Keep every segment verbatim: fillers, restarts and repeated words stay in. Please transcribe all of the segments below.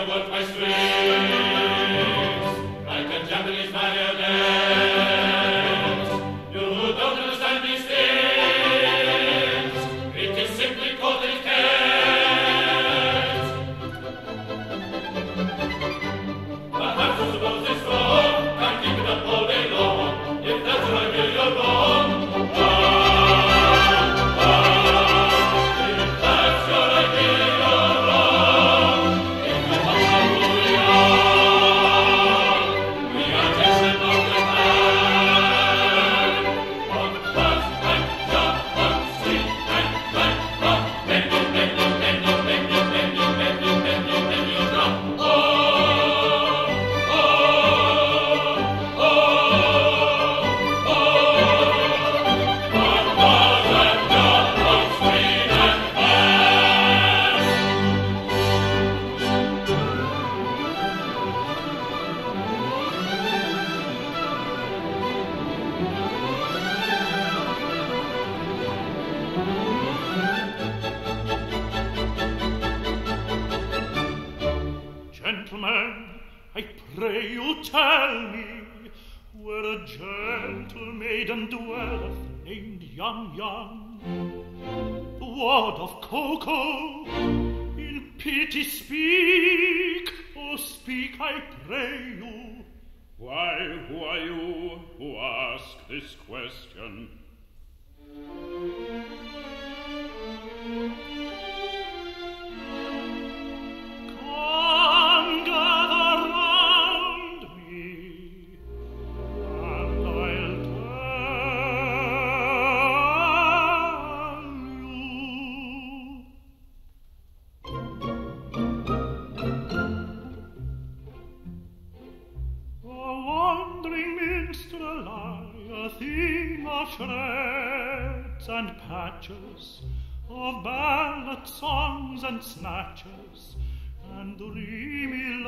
Of ballad songs and snatches and dreamy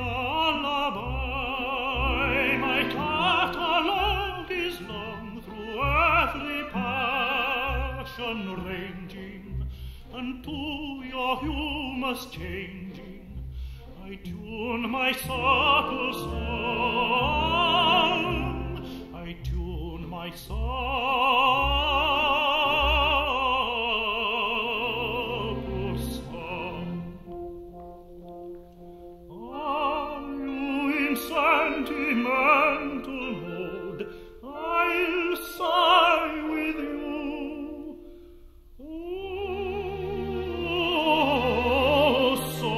lullaby, my catalogue is long through every passion ranging, and to your humours changing, I tune my supple song, I tune my song. Sentimental mood, I'll sigh with you. Oh,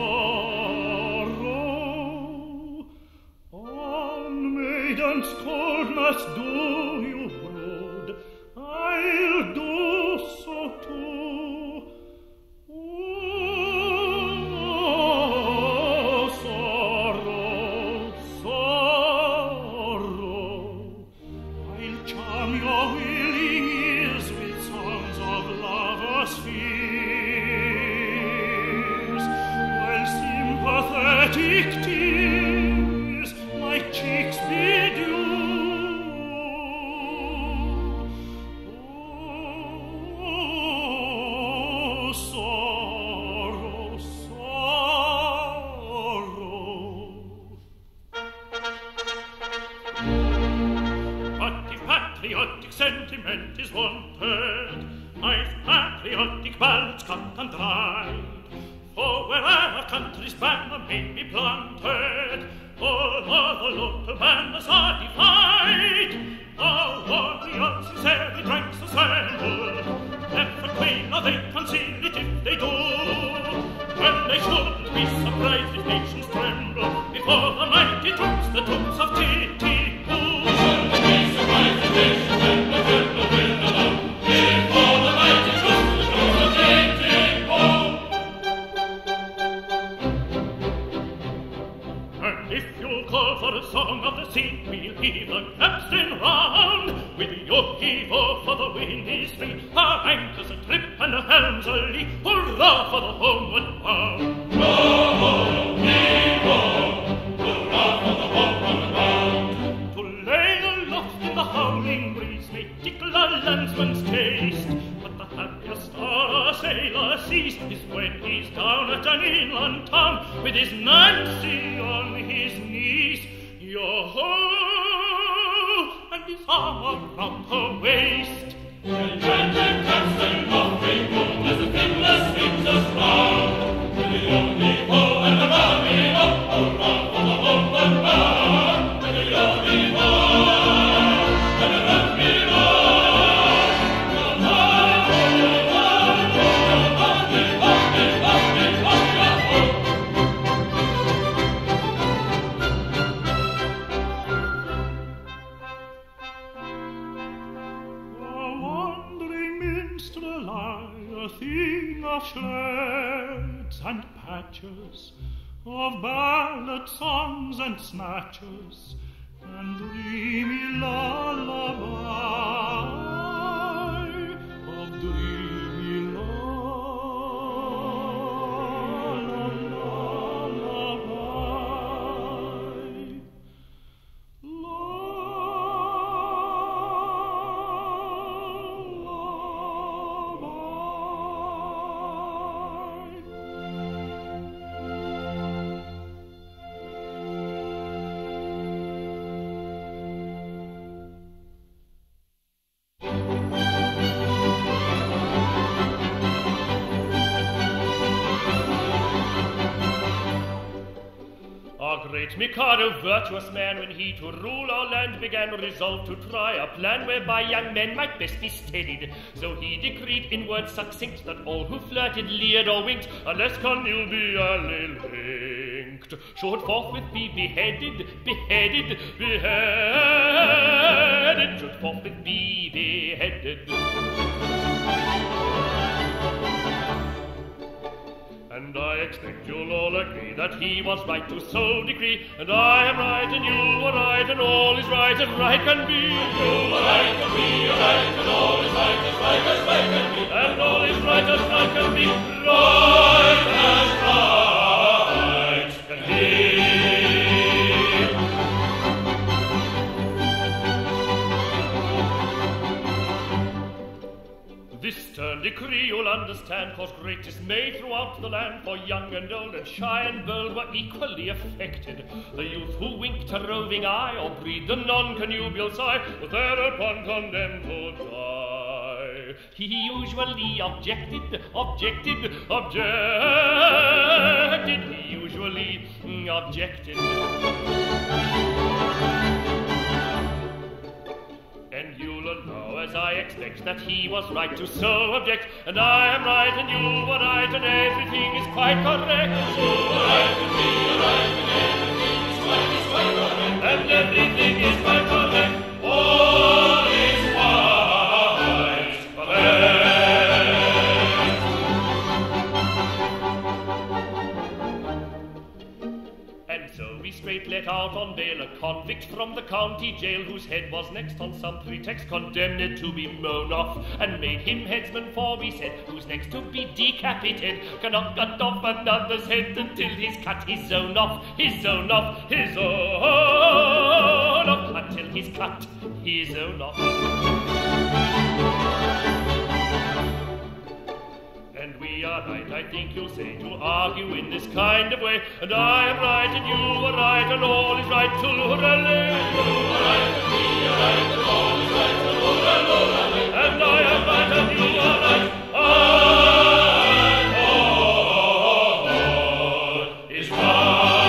sorrow, on maiden's coldness do you brood, I'll do so too. Oh, sorrow, sorrow, I'll charm your willing ears with songs of lovers' fears, while sympathetic tears my cheeks bedew. Oh, sorrow, sorrow. But if patriotic sentiment is wanted, I've patriotic ballads cut and dried. For wherever country's banner may be planted, all other local banners are defied. Our warriors in every ranks assembled, never quail nor they conceal it if they do. And they shouldn't be surprised if nations tremble before the mighty troops, the troops of Titipu. Shouldn't be surprised if nations tremble, tremble with the love before the mighty troops, the troops of Titipu. And if you'll call for a song of the sea, we'll heave the capstan round. With your heave-o for the wind is free, our anchors a trip and our helms a lee. Hurrah for the homeward bound! Ho-ho, heave-o, hurrah for the homeward bound! To lay aloft in the howling breeze may tickle a landsman's taste, but the happiest a sailor sees is when he's down at an inland town with his Nancy and his arm around her waist. The enchanted castle of Rainbow, as the fiddler swings us round. Diddly-o-dee-o, and the ra-dee-o, oh, ra, oh, oh, oh, ra. Diddly-o-dee-o, and the ra-dee-o. A thing of shreds and patches, of ballad songs and snatches, and dreamy lullaby, of dreamy lullaby. Great Mikado, virtuous man, when he to rule our land began, resolved to try a plan whereby young men might best be steadied. So he decreed in words succinct that all who flirted, leered, or winked, unless connubially linked, should forthwith be beheaded, beheaded, beheaded, should forthwith be beheaded. And I expect you'll all agree that he was right to so decree, and I am right and you are right, and all is right as right can be. You are right and we are right, and all is right as right as right can be. And all is right as right can be. Right as right can be. This stern decree you'll understand caused great dismay throughout the land, for young and old and shy and bold were equally affected. The youth who winked a roving eye or breathed a non-connubial sigh was thereupon condemned to die. He usually objected, objected, objected, he usually objected. And you'll allow, as I expect, that he was right to so object, and I am right and you are right, and everything is quite correct. You are right and we are right, and everything is quite, is quite correct. And everything is quite correct. All is quite correct. And so we straight let out on bail a convict from the county jail, whose head was next on some pretext condemned to be mown off, and made him headsman, for we said, who's next to be decapitated cannot cut off another's head until he's cut his own off, his own off, his own off, until he's cut his own off. And we are right, I think you'll say, to argue in this kind of way, and I am right and you are right, and all is right to hurrah. You are right and we are right, and all is right to hurrah, hurrah. And I am right and you are right, and all is right.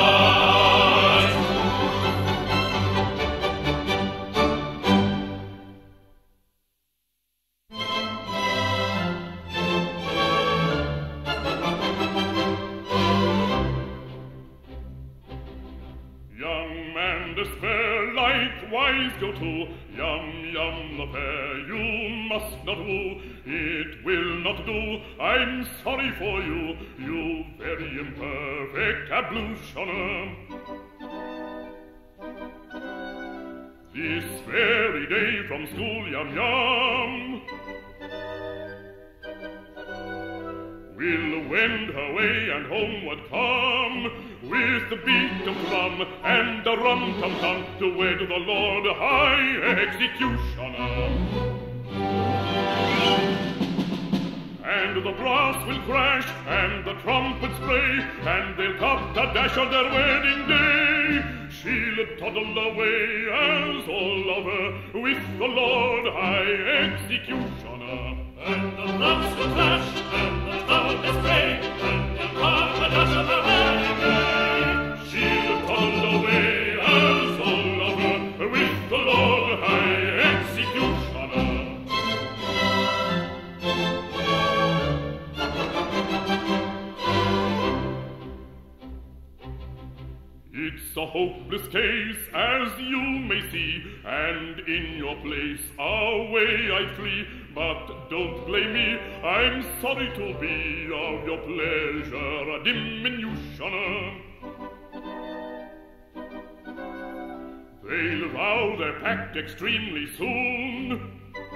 Likewise go to, yum, yum, the fair you must not woo, it will not do, I'm sorry for you, you very imperfect ablutioner. This very day from school, yum, yum, will wend her way and homeward come, with the beat of drum and the rum-tum-tum, to wed the Lord High Executioner. And the brass will crash and the trumpets play, and they'll cut a dash on their wedding day. She'll she'll toddle away as all lover with the Lord High Executioner. And the drums will clash, and the trumpets break, and the carp a dash of the wedding day. She'll toddle away as all lover with the Lord High Executioner. It's a hopeless case, as you may see, and in your place away I'd flee. But don't blame me, I'm sorry to be of your pleasure a diminutioner. They'll vow their pact extremely soon.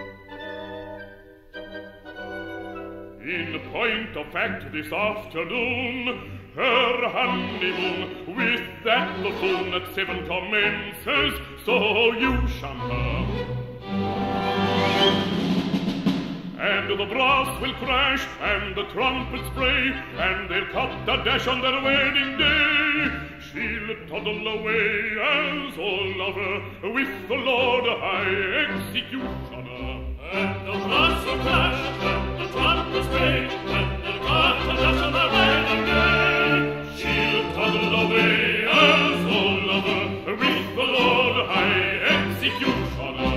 In point of fact, this afternoon, her honeymoon with that buffoon at seven commences, so you shun her. And the brass will crash, and the trumpets bray, and they'll cut a dash on their wedding day. She'll toddle away as all lover with the Lord High Executioner. And the brass will crash, and the trumpets bray, and they'll cut a dash on their wedding day. She'll toddle away as all lover with the Lord High Executioner.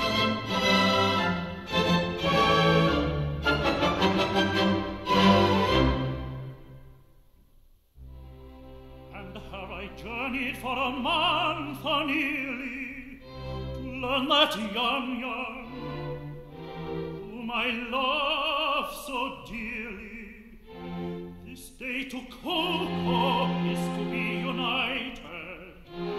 And her I journeyed for a month or nearly to learn that young young whom I love so dearly. This day to Coco is to be united.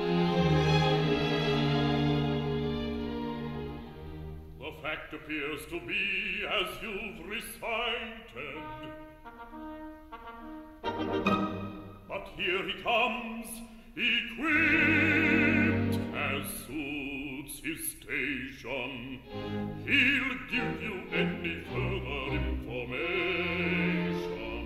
The fact appears to be as you've recited. But here he comes, equipped as suits his station. He'll give you any further information.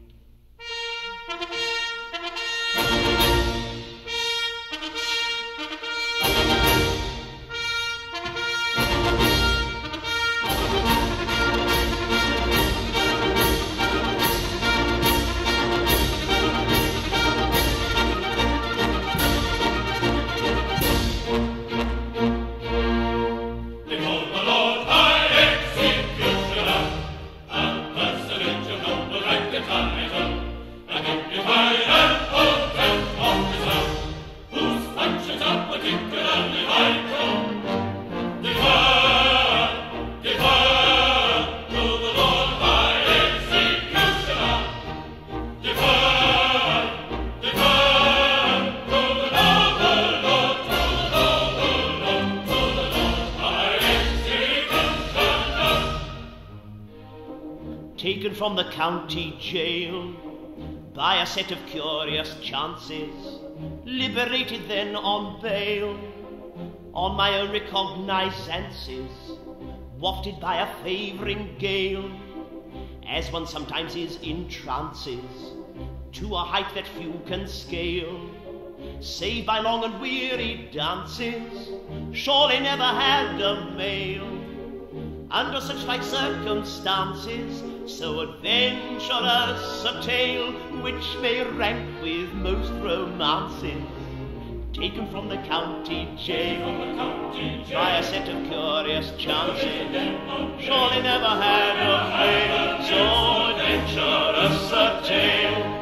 Taken from the county jail by a set of curious chances, liberated then on bail, on my own recognizances, wafted by a favouring gale, as one sometimes is in trances, to a height that few can scale, save by long and weary dances, surely never had a male. Under such like circumstances, so adventurous a tale, which may rank with most romances, taken from the county jail, by a set of curious chances, surely never had a fail, so adventurous a tale.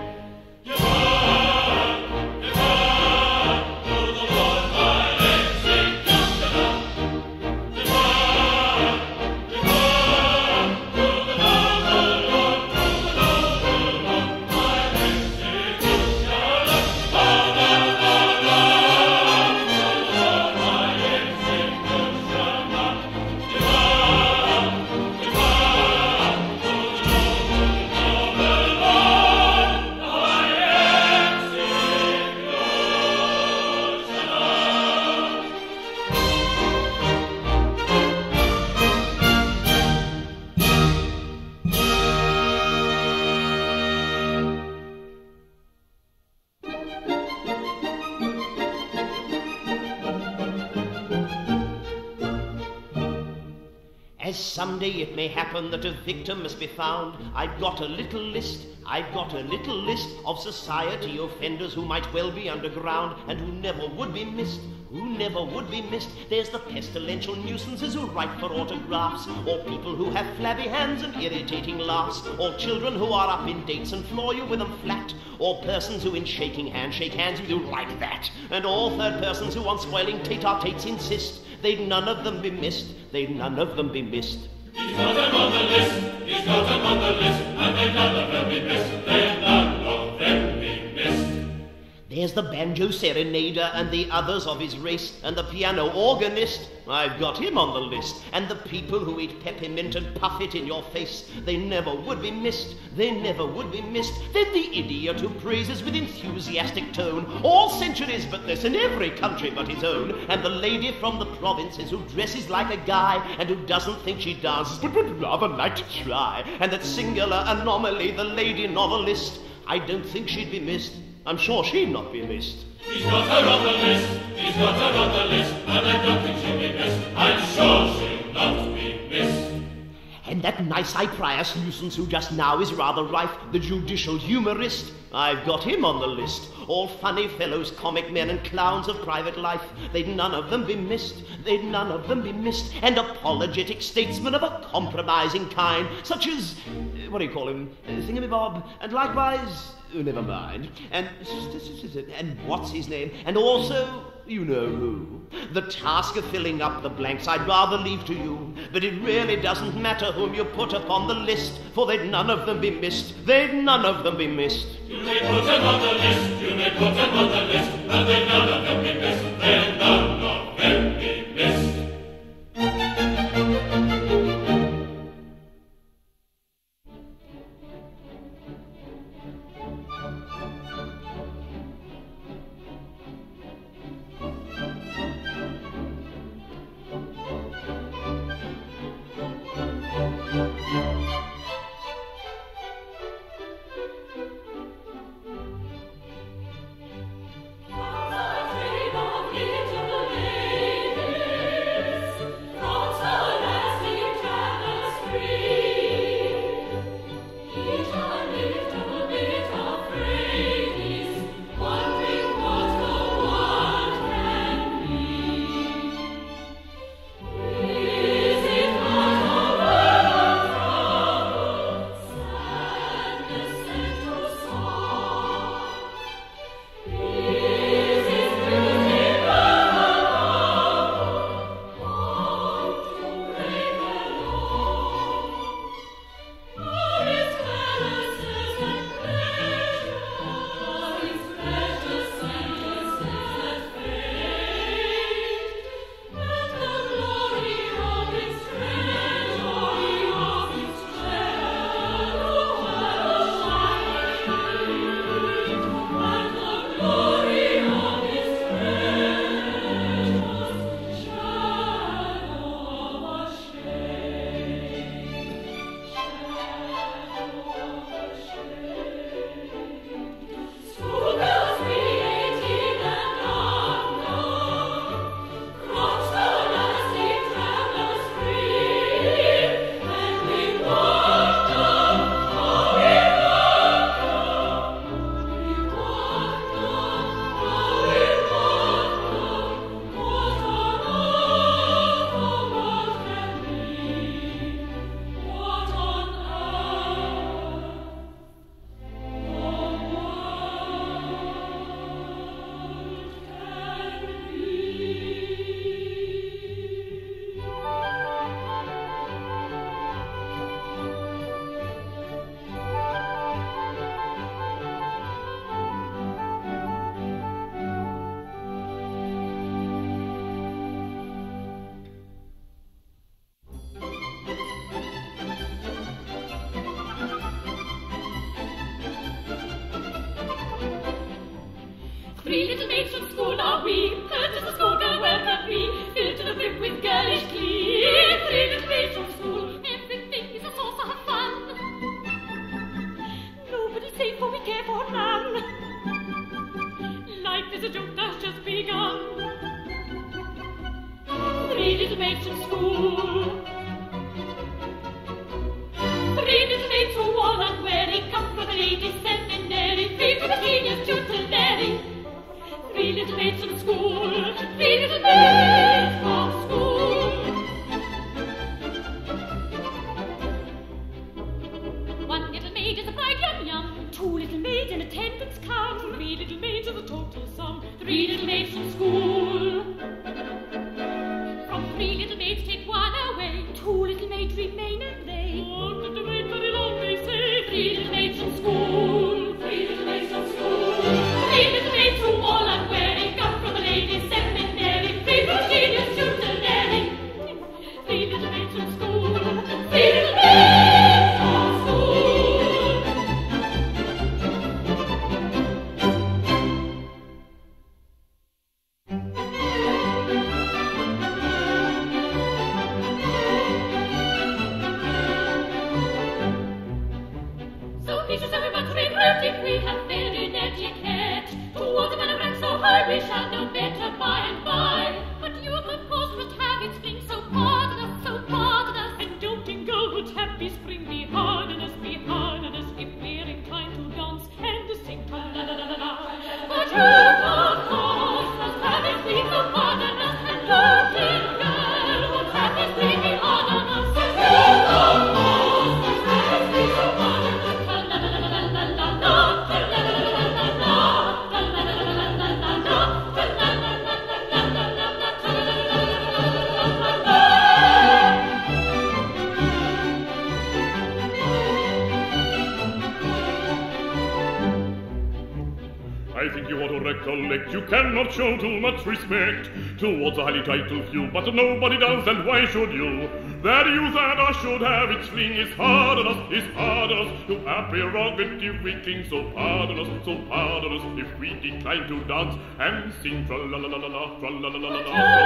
as someday it may happen that a victim must be found, I've got a little list, I've got a little list of society offenders who might well be underground and who never would be missed, who never would be missed. There's the pestilential nuisances who write for autographs, or people who have flabby hands and irritating laughs, or children who are up in dates and floor you with them flat, or persons who in shaking hands shake hands with you like that, and all third persons who on spoiling tete-a-tetes insist. They'd none of them be missed, they'd none of them be missed. He's got them on the list, he's got them on the list, and they'd none of them be missed, they'd none of them be missed. There's the banjo serenader and the others of his race, and the piano organist, I've got him on the list, and the people who eat peppermint and puff it in your face. They never would be missed, they never would be missed. Then the idiot who praises with enthusiastic tone all centuries but this in every country but his own, and the lady from the provinces who dresses like a guy and who doesn't think she does but would rather like to try, and that singular anomaly, the lady novelist. I don't think she'd be missed, I'm sure she'd not be missed. He's got her on the list, he's got her on the list, and I don't think she'll be missed, I'm sure she'll not be missed. And that nice Cyprius nuisance who just now is rather rife, the judicial humorist, I've got him on the list. All funny fellows, comic men and clowns of private life, they'd none of them be missed, they'd none of them be missed. And apologetic statesmen of a compromising kind, such as, what do you call him, Thingamabob, and likewise, oh, never mind, and, and what's his name, and also, you know who. The task of filling up the blanks I'd rather leave to you, but it really doesn't matter whom you put upon the list, for they'd none of them be missed, they'd none of them be missed. You may put them on the list, you may put them on the list, and they'd none of them be missed, they'd none of them be missed. Three little maids from school are we, heard as the schoolgirl welcome me, filled to the brim with girlish glee. Three little maids from school, everything is a source of fun. Nobody's safe for we care for none. Life is a joke that's just begun. Three little maids from school, genius tutelary. Three little maids from school, three little maids from school. One little maid is a bright yum yum, two little maids in attendance come, three little maids are the total sum, three little maids from school. From three little maids take one away, two little maids remain and they won't little maid very long they say, three little maids from school, three little maids from school, three little maids who all unwearing come from a ladies' seminary, three from genius tutelary, three little maids from school, three little maids from school. So teachers everyone three pretty, we have very etiquette. Towards a man of rank so high, we shall know better by and by. But youth, of course, must have its fling, so pardon us, so pardon us. And doting girlhood's happy spring, be hard on us, be hard on us, if we're inclined to dance and to sing la la la la la la. But youth, of course, must have its fling, so pardon us. And doting girlhood's happy spring, be hard on us. Youth, of course, must have its fling, so pardon us. La la la la la la la la, la la la la la la la, la la la la la la la, la la la la la la la la la la la la la la la. I think you ought to recollect you cannot show too much respect towards a highly titled few, but nobody does, and why should you? That youth and us should have its fling is hard on us, is hard on us, to our prerogative we cling, so pardon us, so pardon us, if we decline to dance and sing tra-la-la-la-la-la, tra-la-la-la-la-la,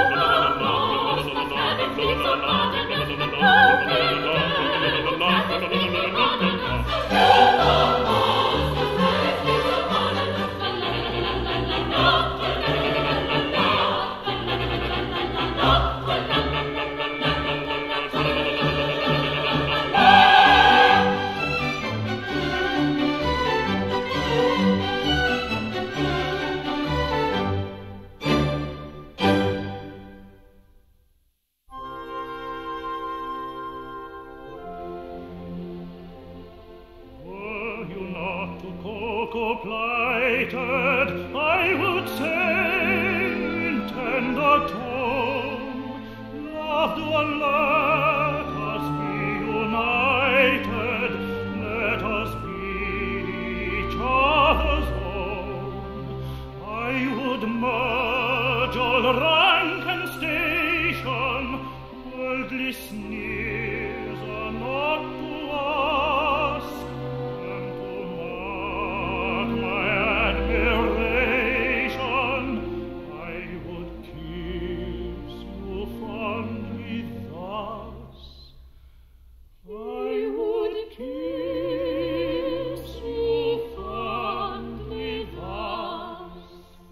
Were you not too cocoa-plighted, I would say in tender tone, loved one, let us be united, let us be each other's own. I would merge all rank and station, worldly sneers are not to us, and to mark my admiration, I would kiss you fondly thus. I would kiss you fondly thus.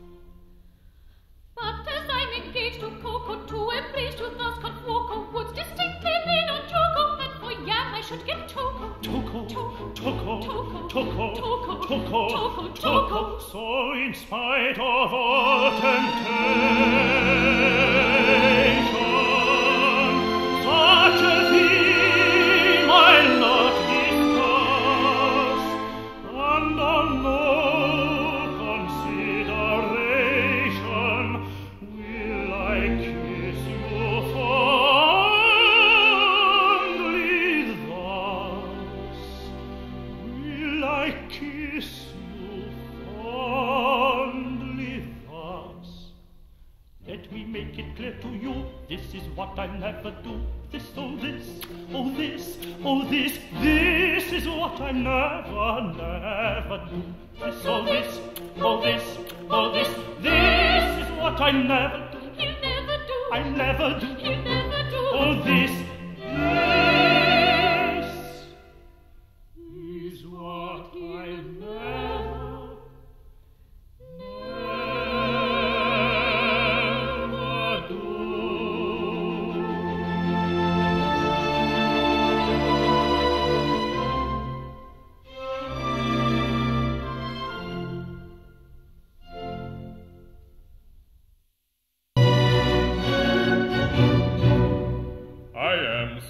But as I'm engaged to Coco, to embrace, to thus cut Coco, woods distinctly lean on Choco, and for yam I should get Choco. Toko, Choco, Toko, Choco, Toko, Toko, Toko, Toko, Toko. So in spite of all temptation, such a theme I'll not discuss, and on no consideration will I kiss you fondly thus. Will I kiss you fondly thus? Let me make it clear to you, this is what I never do. This, oh this, oh this, oh this, this is what I never, never do. This, oh this, oh this, oh this, this is what I never do. He'll never do. I never do. He'll never do. Oh this, this is what I never, never do.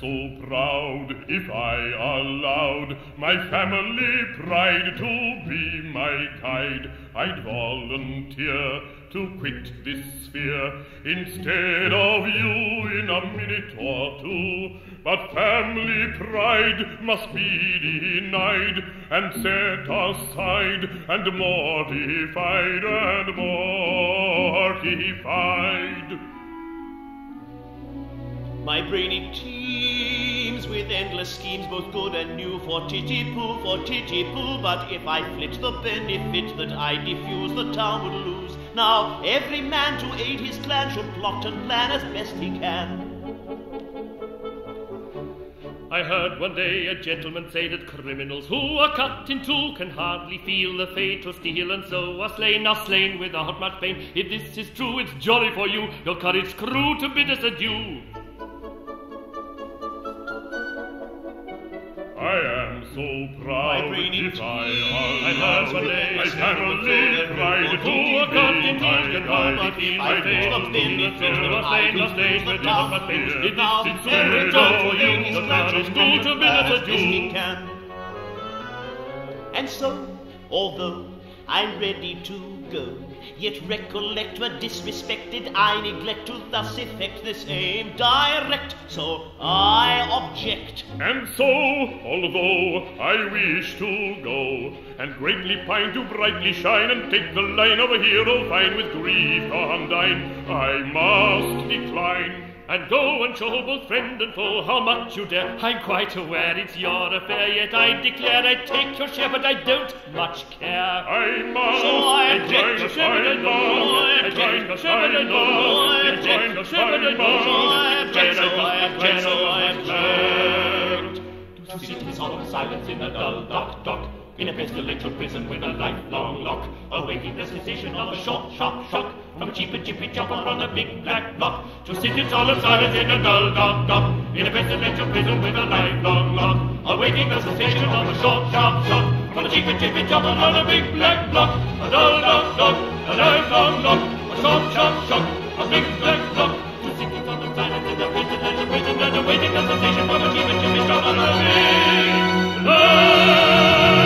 so proud if I allowed my family pride to be my guide, I'd volunteer to quit this sphere instead of you in a minute or two. But family pride must be denied and set aside and mortified and mortified. My brain it teems with endless schemes, both good and new, for titty-poo, for titty-poo. But if I flit the benefit that I diffuse, the town would lose. Now every man to aid his clan should plot and plan as best he can. I heard one day a gentleman say that criminals who are cut in two can hardly feel the fatal steel, and so are slain, are slain without much pain. If this is true, it's jolly for you, your courage crew to bid us adieu. I am so proud if I heard one day my family pride to a cut in two be can hardly feel my fatal steel, and so are slain, are slain without much pain. If this is true, it's jolly for you, your courage crew to bid us adieu. And so, although I'm ready to go, yet recollect were disrespected, I neglect to thus effect this aim direct, so I object. And so, although I wish to go, and greatly pine to brightly shine, and take the line of a hero fine with grief undine, I must decline. And go and show both friend and foe how much you dare. I'm quite aware it's your affair, yet I declare I take your share, but I don't much care. I must So I decline, object, I must decline, I must, I must, I object, so I object, so I object. To sit in solemn silence in a dull dark dock, in a pestilential prison with a lifelong lock, awaiting the cessation of a short, sharp shock from a cheap and chippy chopper on a big black block. To sit in solemn silence in a dull dark dock, in a pestilential prison with a lifelong lock, awaiting the cessation of a short, sharp shock from a cheap and chippy chopper on a big black block. A dull dark dock, a lifelong lock, a short, sharp shock, a big black block. To sit in solemn silence in a pestilential prison and awaiting the cessation of a cheap and chippy chopper on a big black block.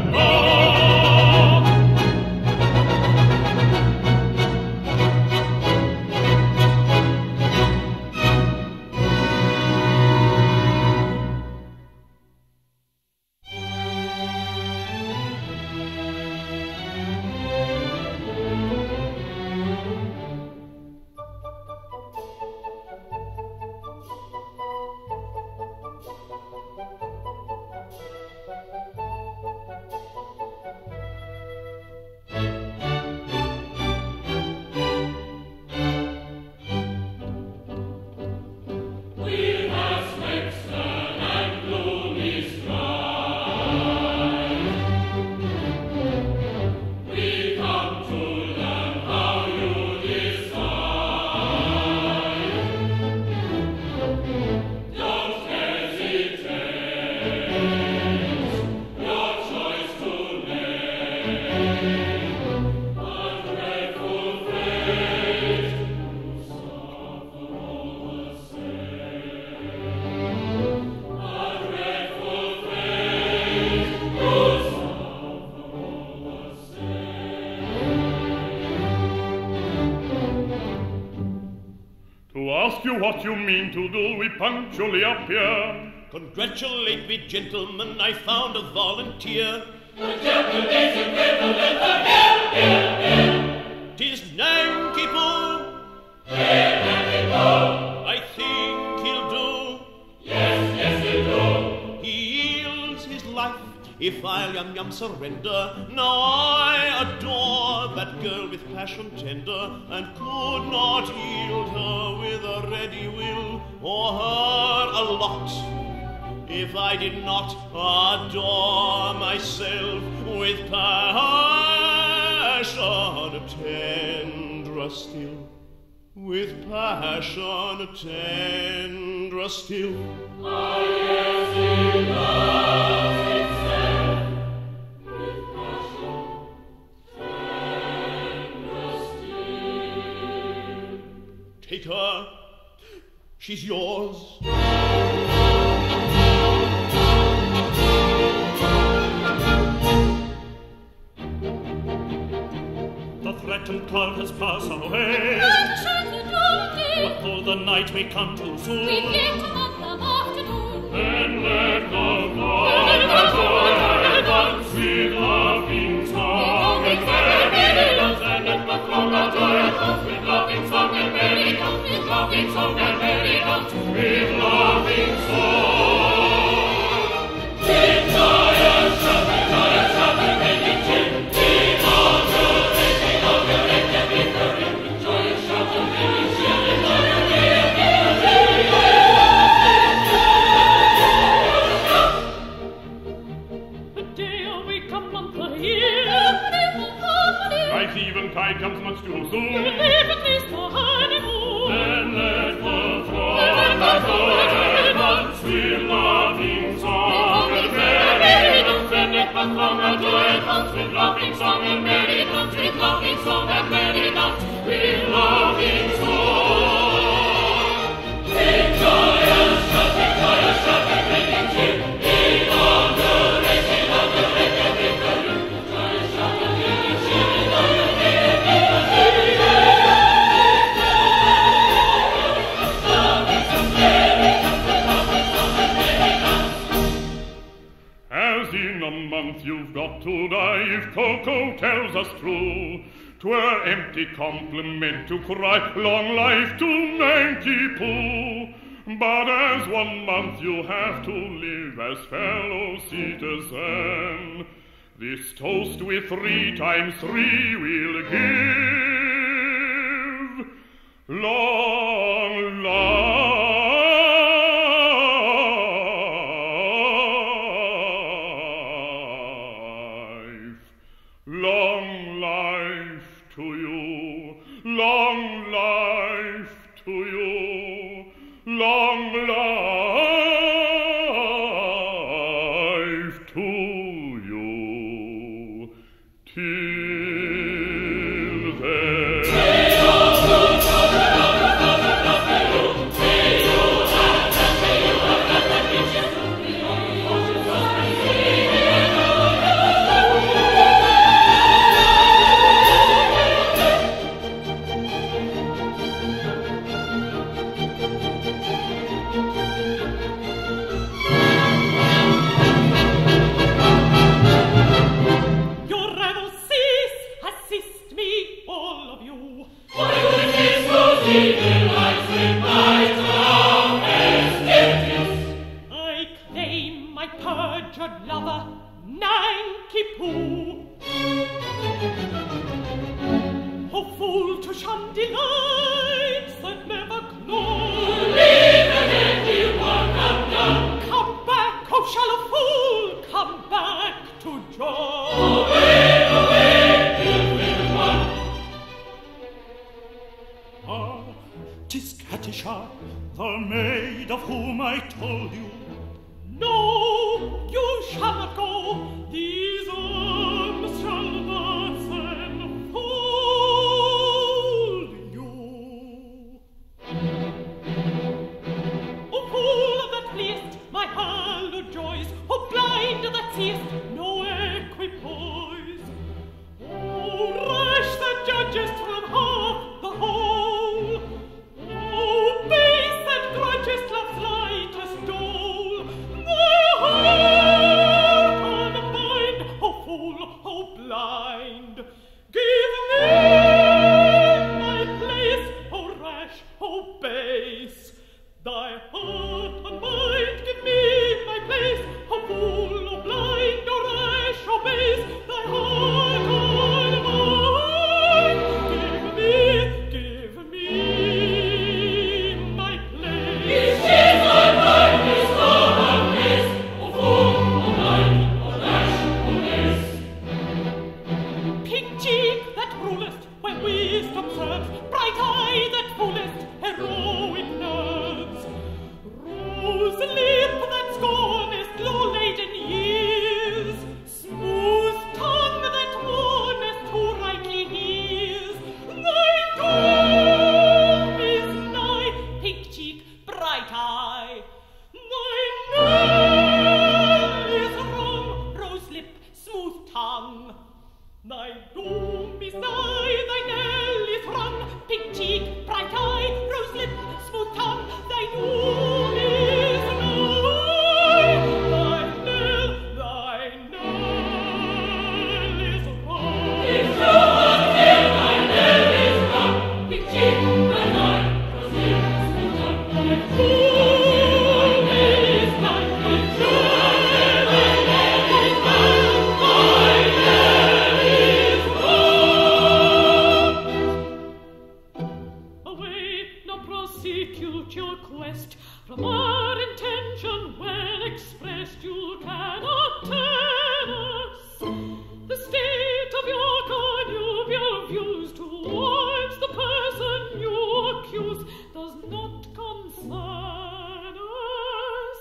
What you mean to do, we punctually appear. Congratulate me, gentlemen, I found a volunteer. Congratulations, gentlemen, here, here, here. 'Tis Nanky-Poo. Hey, Nanky-Poo. I think he'll do. Yes, yes, he'll do. He yields his life if I'll yum yum surrender. Now I adore that girl with passion tender, and could not yield her with a ready will, or her a lot, if I did not adore myself with passion tender still, with passion tender still. Ah, yes, he loves himself with passion tender still. Take her, she's yours. threatened cloud has passed away. And shines the dawn day. But for the night we come too soon. We get on the afternoon. Then let the fire joy dance with laughing song and merry dance, and let the flower joy dance with laughing song and merry dance, with laughing song and merry dance, with laughing song. Sing joyous shout, joyous shout, making chin. Sing inaugurate, inaugurate every hurry. Joyous shout, making chin, inaugurate every hurry. The day, a week, a month, a year. Right eventide comes much too soon. Leave at least the honeymoon. Then let the throng joy dance with laughing song and merry dance, and let the throng joy dance with laughing song and merry dance, with laughing song and merry dance, with laughing song. Sing joyous shout, sing joyous shout, and making cheer. Inaugurate, inaugurate every career. Joyous shout and making cheer. Inaugurate every As in a month you've got to die, if Coco tells us true, 'twere empty compliment to cry long life to Nanky Poo. But as one month you have to live as fellow citizen, this toast with three times three we'll give. Long life. Long life to you, long life to you, long life to you, till then. Your rebel cease, assist me, all of you. I claim my perjured lover, Nanky Poo. Oh, fool to shun delights that never close. Come back, oh shallow fool, come back to joy. Ah, 'tis Katisha, the maid of whom I told you. No, you shall not go. These arms shall thus enfold you. Oh, fool that fleest, my hallowed joys, oh, blind that seest, no equipoise. Oh, rash that judgest from half the whole. Oh, base that grudgest love's lightest dole. The heart unbind, oh, prosecute your quest. From our intention well expressed, you cannot tell us the state of your connubial views towards the person you accuse does not concern us,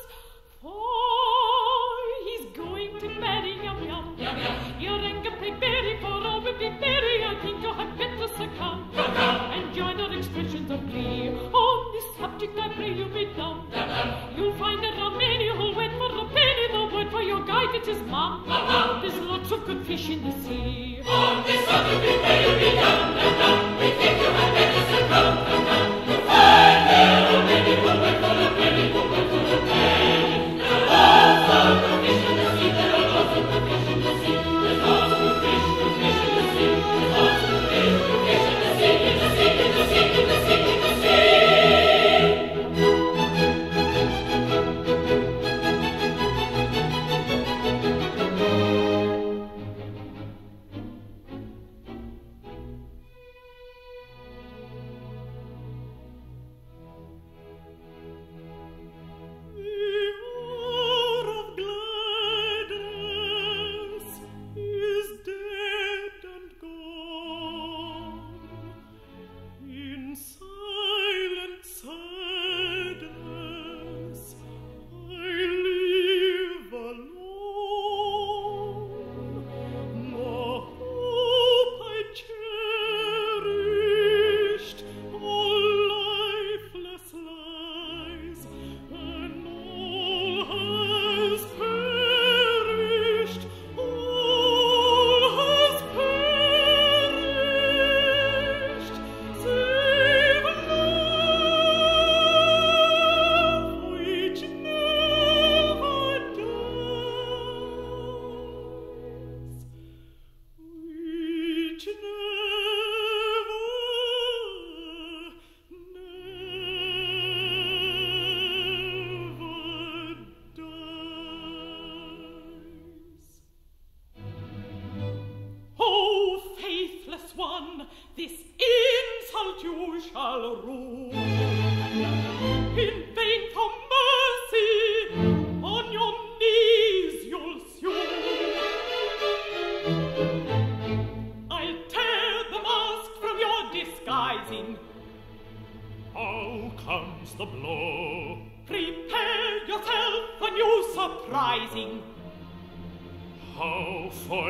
for he's going to marry Yum Yum. Yum Yum. You're preparing for all will be merry. I think you had better succumb and join our expressions of glee. On this subject I pray you be dumb. You'll find there are many who'll wait for a penny. The word for your guidance is mum. There's lots of good fish in the sea. On this subject we pray you be dumb, dumb, dumb. We think you had better succumb, dumb, dumb. You'll find there are many who'll wait for a penny. Who'll wait for a penny. There are lots of good fish in the sea. There are lots of good fish in the sea. There's lots of good fish, good fish in the sea. There's lots of good fish, good fish in the sea. In the sea, in the sea, in the sea, in the sea.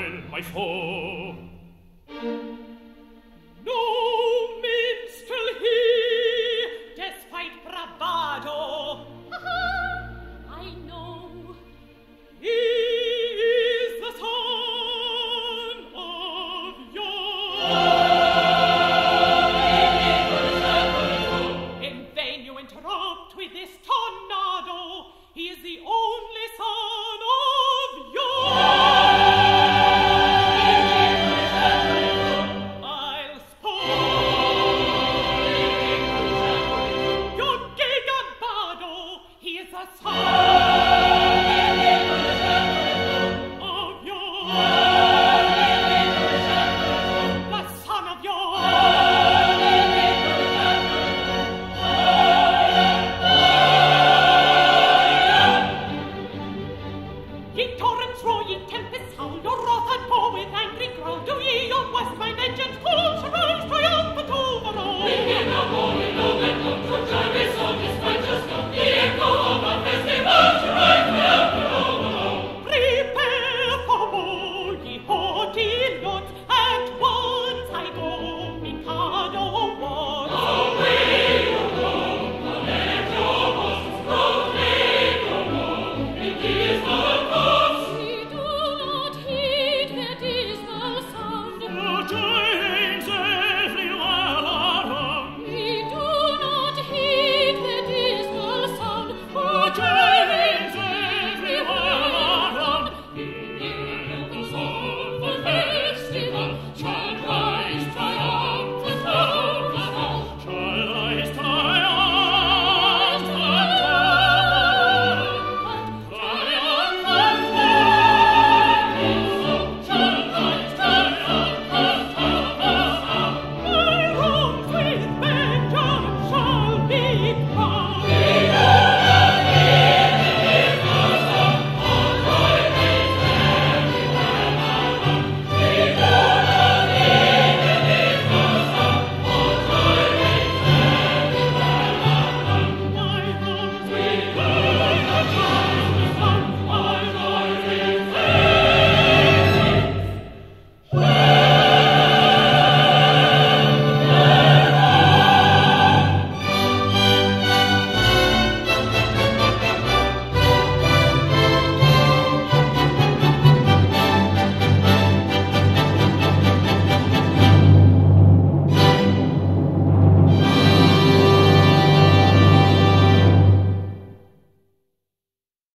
No minstrel